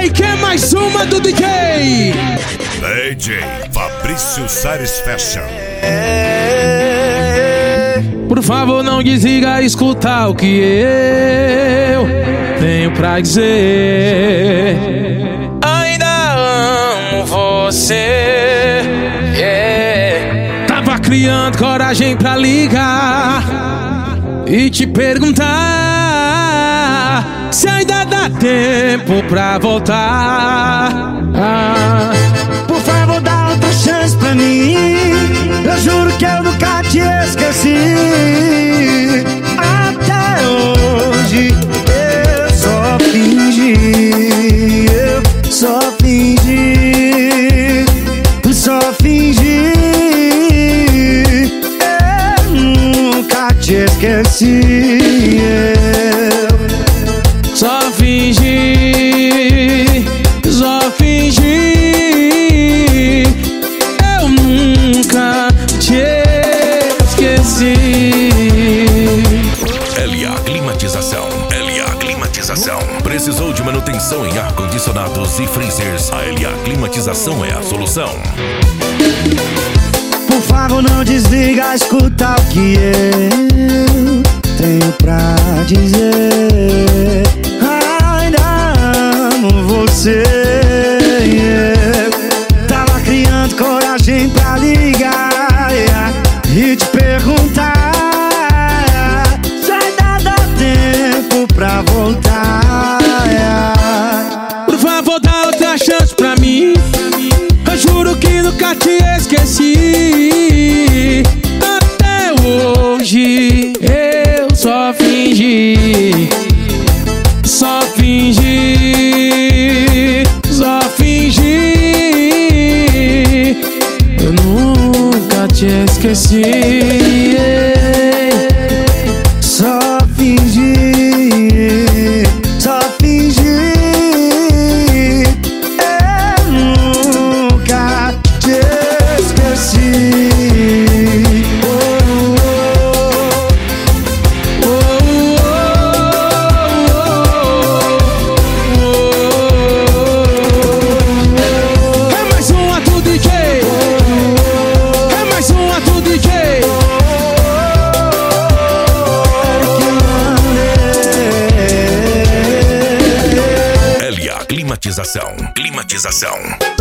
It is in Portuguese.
DJ, quer mais uma do DJ? DJ Fabrício Sares Fashion. Por favor, não desliga, escuta o que eu tenho pra dizer. Ainda amo você, Tava criando coragem pra ligar e te perguntar se ainda dá tempo pra voltar. Por favor, dá outra chance pra mim. Eu juro que eu nunca te esqueci. Até hoje eu só fingi. Eu só fingi. Só fingi. Eu nunca te esqueci. Só fingi, só fingi. Eu nunca te esqueci. LA Climatização. LA Climatização. Precisou de manutenção em ar-condicionados e freezers? A LA Climatização é a solução. Por favor, não desliga, escuta o que eu tenho pra dizer. Ainda amo você. Tava criando coragem pra ligar e te perguntar se ainda dá tempo pra voltar. Por favor, dá outra chance pra mim. Eu juro que nunca te esqueci. Até hoje eu só fingi. Só fingi. Só fingi. Eu nunca te esqueci. Só fingi. Só fingi. Eu nunca te esqueci. É mais uma do DJ. É mais uma do DJ. LA Climatização. Climatização.